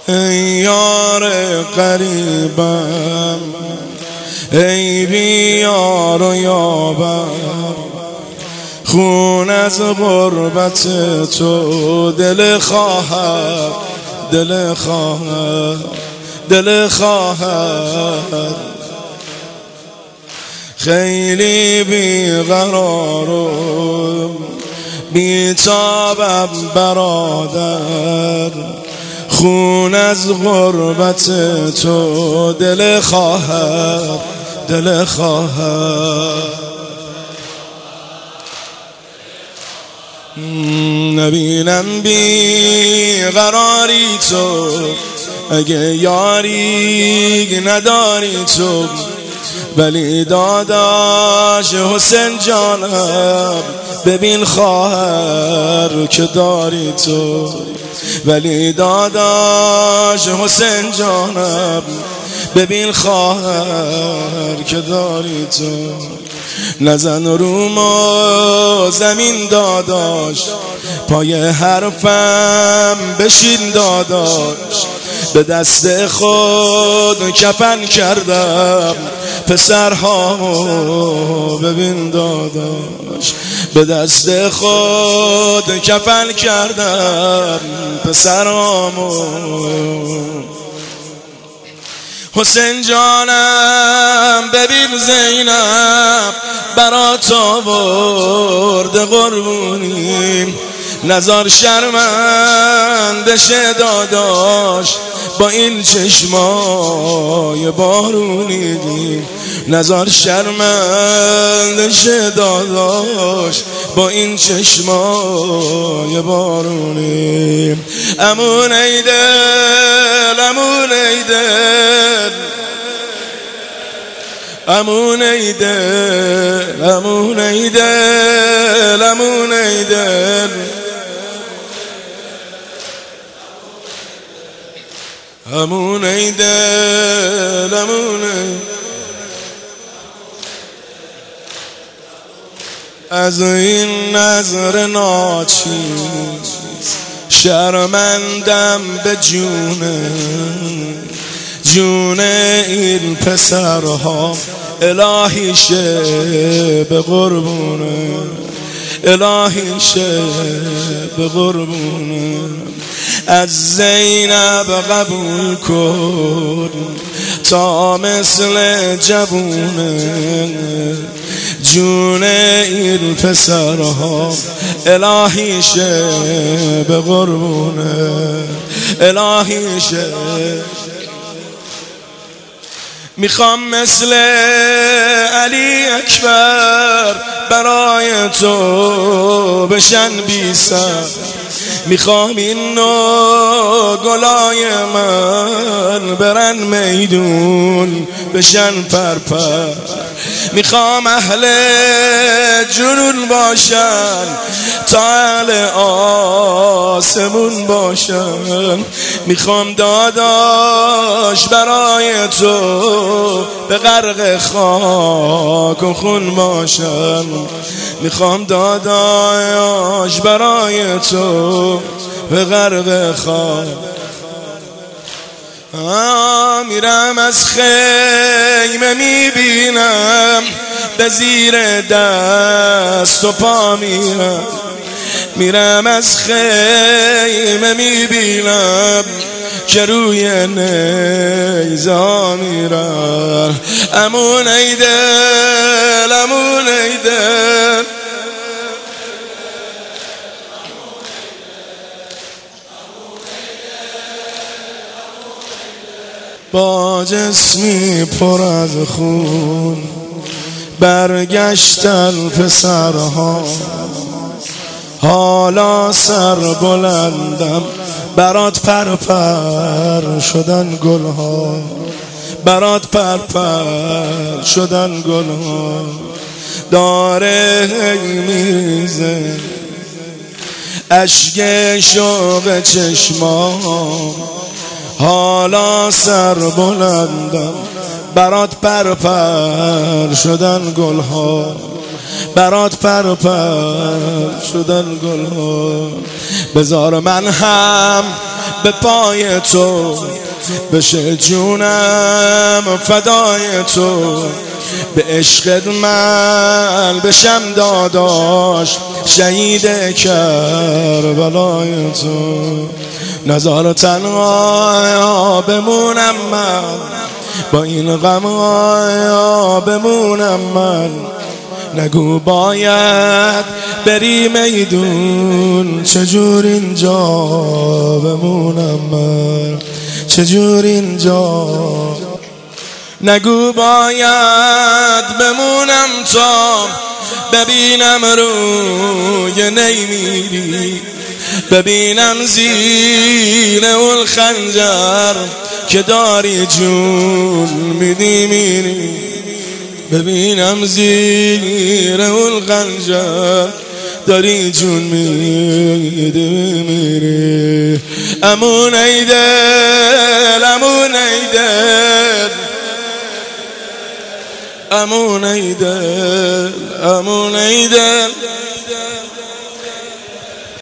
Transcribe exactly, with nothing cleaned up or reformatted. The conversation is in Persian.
ای یار قریبم، ای بیار و یابم، خون از غربت تو دل خواهد، دل خواهد، دل خواهد. خیلی بیقرارم، بیتابم برادر، خون از غربت تو دل خواهد، دل خواهد. نبینم بیقراری تو، اگه یاری نداری تو، ولی داداش حسین جانم ببین خواهر که داری تو، ولی داداش حسین جانم ببین خواهر که داری تو. نزن روم و زمین داداش، پای حرفم بشین داداش، به دست خود کفن کردم پسرهامو ببین داداش، به دست خود کفن کردم پسرهامو. حسین جانم ببین زینب برات آورده قربونی، نزار شرمنده شه داداش با این چشمای بارونی، نزار شرمنده شه داداش با این چشمای بارونی. امون ای دل، امون ای دل، امون ای دل، امون ای دل، امون ای دل، امون ای دل، امون ای. از این نظر ناچیز شرمندم به جونه، جون این پسرها الهی شه به قربونه، الهی شه به قربونه. از زینب قبول کن تا مثل جوونه، جون این پسرها الهی شه به قربونه، الهی شه. میخوام مثل علی اکبر برای تو بشن بی سر، میخوام این نو گلای من برن میدون بشن پرپر، میخوام اهل جنون باشن تا اهل آسمون باشن، میخوام داداش برای تو به غرق خاک و خون باشن، میخوام داداش برای تو به غرق خاک. میرم از خیمه میبینم به زیر دست و پا میرم، میرم از خیمه میبینم که روی نیزه میرم. امون ای دل، امون ای دل، با جسمی پر از خون برگشتن پسرها، حالا سر بلندم برات پرپر شدن گلها، برات پرپر شدن گلها. داره میریزه اشک شوق چشمام، حالا سر بلندم برات پرپر شدن گلها، برات پر پر شدن گلها. بذار من هم به پای تو، بشه جونم فدای تو، به عشقت من بشم داداش شهید کربلای تو. نزار تنها بمونم من، با این غم بمونم من. نگو باید بری میدون، چجور اینجا بمونم من، چجور اینجا. نگو باید بمونم تا ببینم روی نیمیری، ببینم زیر اون خنجر که داری جون میدی میری، ببینم زیر اون خنجر داری جون میدی میری. امون ای دل، امون ای دل، امون ای دل، امون ای دل.